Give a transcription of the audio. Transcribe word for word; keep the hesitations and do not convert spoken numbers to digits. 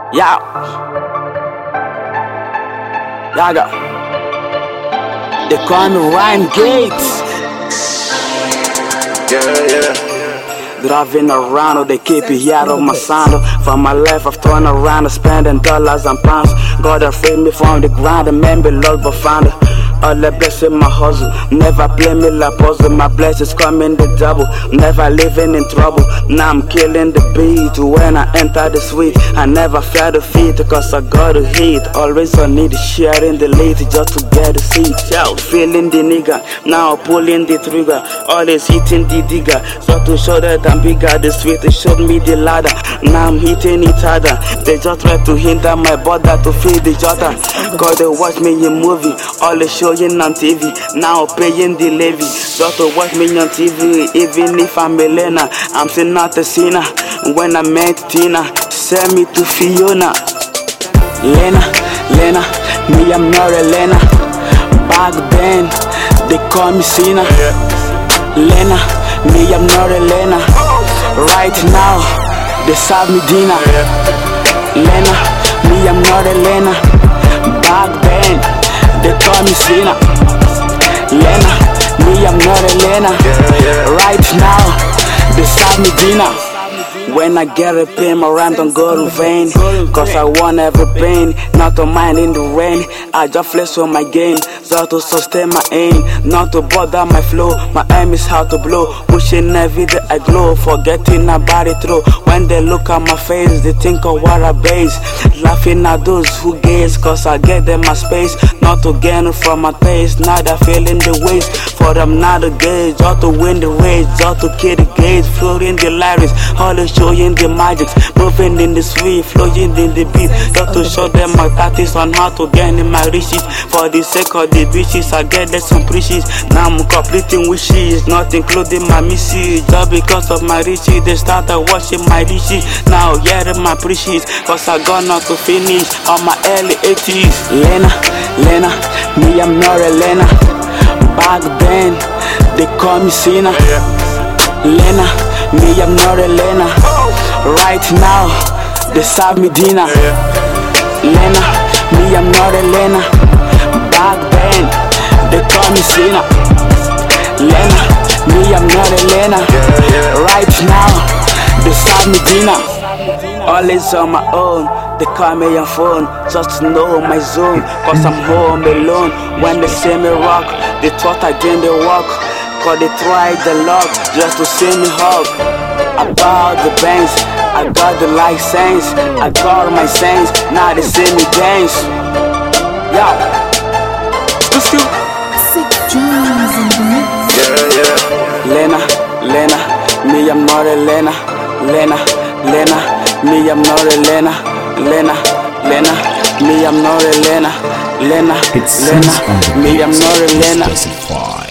Yeah. Yaga. They call me Rhyme Gates. Yeah, yeah. Driving around, oh, they keep it here on my sound. For my life, I've turned around, spending dollars and pounds. God have freed me from the ground, and man be Lord but found. All the blessing my hustle, never play me like puzzle. My blessings coming the double, never living in trouble. Now I'm killing the beat when I enter the suite. I never fear defeat, cause I got a hit. Always I need sharing the lead just to get a seat. Yo, feeling the nigga, now pulling the trigger. Always hitting the digger, so to show that I'm bigger. The sweet showed me the ladder, now I'm hitting it harder. They just try to hinder my brother to feed the jota. Cause they watch me in movie, always showing on T V. Now paying the levy, just to watch me on T V. Even if I'm a learner, I'm still not a sinner. When I met Tina, send me to Fiona. Lena, Lena, me I'm not a Lena. Back then, they call me Sina. Lena, me I'm not a Lena. Right now, they serve me dinner. Lena, me I'm not a Lena. Back then, they call me Sina. Lena, me I'm not a Lena. Right now, they serve me dinner. When I get a pain, my rhyme don't go in vain. Cause I want every pain, not to mind in the rain. I just flex on my gain, so to sustain my aim. Not to bother my flow, my aim is how to blow. Pushing every day I glow, forgetting about it through. When they look at my face, they think of what I base. Laughing at those who gaze, cause I get them my space. Not to gain from my taste, now they're feeling the waste. For them not to gauge, just to win the race, just to kill the gauge. Floating the lyrics, always showing the magics. Moving in the sweet, flowing in the beat. Just to show them my tactics on how to gain in my riches. For the sake of the bitches, I get them some riches. Now I'm completing wishes, not including my misses. Just because of my riches, they started watching my riches. Now hearing my preaches, cause I got not to finish on my early eighties. Lena, Lena, me I'm not a Lena. Back then, they call me Sina. Lena, me I'm not a Lena. Right now, they serve me dinner. Lena, me I'm not a Lena. Back then, they call me Sina. Lena, me I'm not a Lena. Right now, they serve me dinner. Always on my own, they call me on phone, just to know my zone. Cause I'm home alone. When they see me rock, they thought again they walk. Cause they tried the luck just to see me hug. About the banks, I got the license, I got my sense, now they see me dance. Yo, let's go. Yeah, yeah. Lena, Lena, me I'm not a Lena. Lena, Lena, me I'm not a Lena. Lena, Lena, me I'm not a Lena. Lena, It's Lena, me I'm not a Lena. Specify.